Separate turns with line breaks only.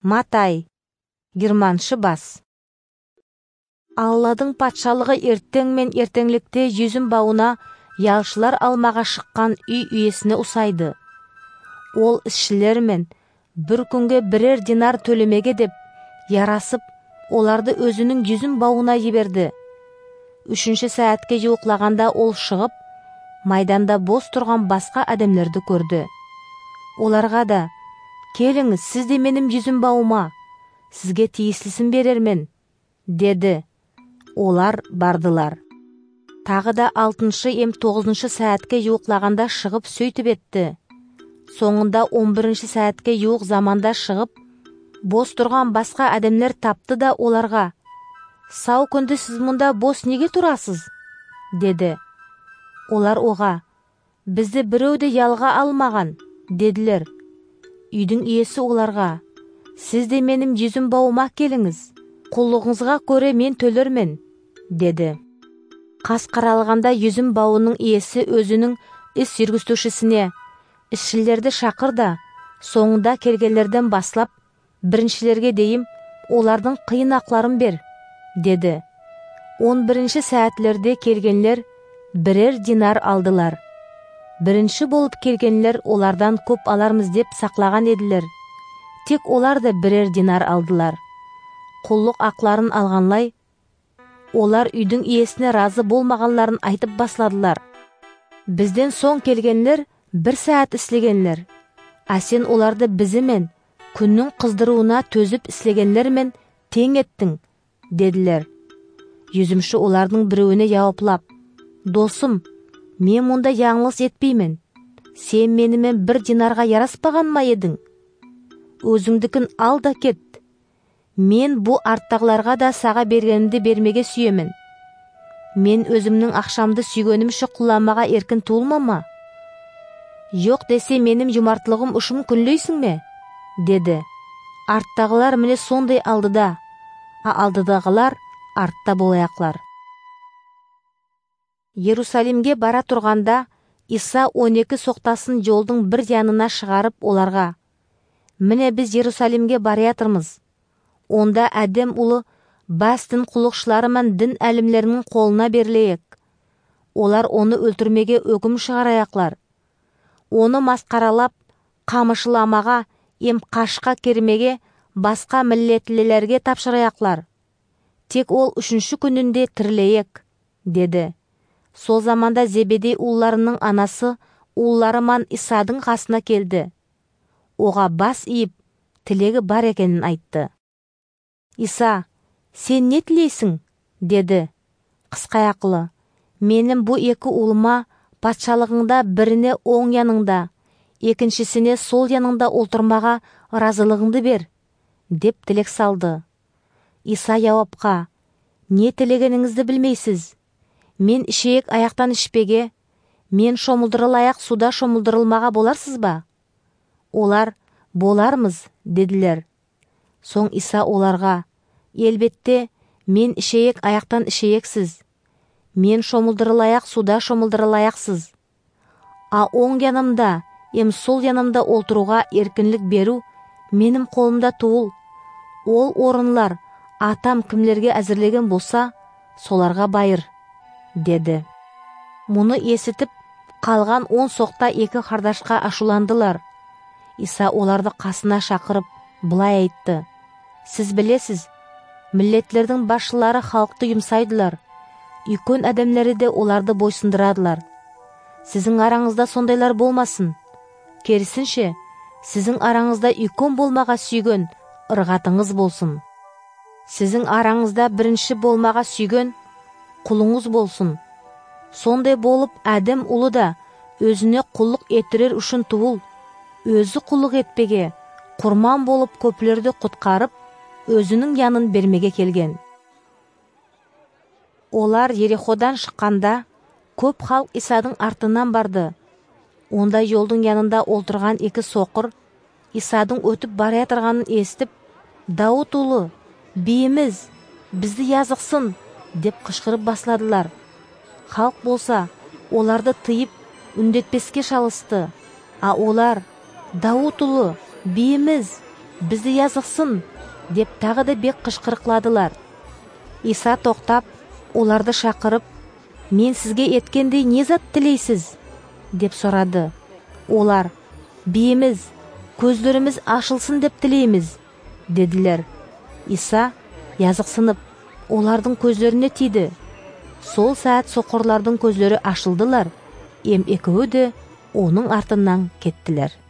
Матай, 20 бас. Алладың патшалығы ертең мен ертеңлікте жүзім бауына ялшылар алмаға шыққан үй үйесіне ұсайды. Ол ішшілер мен бір күнге бірер динар төлемеге деп ярасып, оларды өзінің жүзім бауына еберді. 3 сәатке жуықлағанда ол шығып, майданда бос тұрған басқа адамдарды көрді. Оларға да: «Келіңіз, сіз де менің жүзім бауыма, сізге тиесілісін берермен», деді. Олар бардылар. Тағы да 6-9 сәатке жуықлағанда шығып сөйтіп етті. Соңында 11 сәатке жуық заманда шығып, бос тұрған басқа адамдар тапты да оларға: «Сау күнді сіз мұнда бос неге тұрасыз?» деді. Олар оға: «Бізді біреуді ялға алмаған», деділер. Үйдің иесі оларға: «Сіз де менің жүзім бауыма келіңіз, құллығыңызға көре мен төлермен», деді. Қас қаралғанда жүзім бауының иесі өзінің іс жүргізушісіне: «Ішшілерді шақыр да, соңында келгендерден баслап, біріншілерге дейін олардың қиын ақларын бер», деді. 11 сәатлерде келгенлер бірер динар алдылар. Бірінші болып келгенлер олардан көп алармыз деп сақлаған еділер. Тек олар да бірер динар алдылар. Құллық ақларын алғанлай, олар үйдің иесіне разы болмағанларын айтып басладылар. «Бізден соң келгенлер 1 сәат іслегенлер, сен оларды бізімен күннің қыздыруына төзіп іслегенлермен тең еттің», деділер. Жүзімші олардың біреуіне жауаплап: «Досым, мен мұнда яңылыс етпеймін. Сен менімен 1 динарға яраспаған ма едің? Өзіңдікін ал да кет. Мен бұл арттағыларға да саға бергенімді бермеге сүйемін. Мен өзімнің ақшамды сүйгенімші құлламаға еркін туылмама? Жоқ десе менің жұмартлығым үшін күнлейсің ме?» деді. Арттағылар міне сондай алдыда, алдыдағылар артта болаяқлар. Иерусалимге бара тұрғанда Иса 12 соқтасын жолдың бір янына шығарып оларға: «Міне біз Иерусалимге бариятырмыз. Онда әдем ұлы бас дін құлықшылары мен дін әлімлерінің қолына берілейік. Олар оны өлтірмеге өкім шығараяқлар. Оны масқаралап, қамышыламаға, қашқа кермеге, басқа миллетлілерге тапшыраяқлар. Тек ол 3 күнінде тірілейік», деді. Сол заманда Зебедей ұлларының анасы ұлларыман Исадың қасына келді. Оға бас иіп, тілегі бар екенін айтты. «Иса, сен не тілейсің?» деді. «Қысқа ақылы, менің бұл 2 ұлыма патшалығыңда біріне оң яныңда, екіншісіне сол яныңда олтырмаға разылығыңды бер», деп тілек салды. Иса жауапқа: «Не тілегеніңізді білмейсіз? Мен ішейік аяқтан ішпеге, мен шомылдырыл аяқ суда шомылдырылмаға боларсыз ба?» Олар: «Болармыз», деділер. Соң Иса оларға: «Елбетте, мен ішейік аяқтан ішейексіз, мен шомылдырыл аяқ суда шомылдырыл аяқсыз. Оң янымда, сол янымда олтыруға еркінлік беру менің қолымда туыл. Ол орынлар атам кімлерге әзірлеген болса, соларға байыр», деді. Мұны есітіп, қалған 10 соқта 2 қардашқа ашуландылар. Иса оларды қасына шақырып, былай айтты: «Сіз білесіз, миллетлердің басшылары халықты жұмсайдылар, үлкен адамдары де оларды бойсындырадылар. Сіздің араңызда сондайлар болмасын. Керісінше, сіздің араңызда үлкен болмаға сүйген ырғатыңыз болсын. Сіздің араңызда бірінші болмаға сүйген құлыңыз болсын. Сондай болып, әдем ұлы да өзіне құллық еттірер үшін туыл, өзі құллық етпеге, құрман болып көплерді құтқарып, өзінің янын бермеге келген». Олар Ереходан шыққанда, көп халық Исадың артынан барды. Онда жолдың янында олтырған 2 соқыр, Исадың өтіп бара жатырғанын естіп: «Дауыт ұлы, биіміз, бізді yazықсын», деп қышқырып басладылар. Халық болса, оларды тыйып, үндетпеске шалысты. Олар: «Дауыт ұлы, биіміз, бізді язықсын, деп тағы да бек қышқырықладылар. Иса тоқтап, оларды шақырып, мен сізге еткендей не зат тілейсіз? деп сұрады. Олар, биіміз, көздеріміз ашылсын деп тілейміз, деділер. Иса язықсынып, олардың көздеріне тиді. Сол сәт соқырлардың көздері ашылдылар, екеуі де оның артынан кеттілер.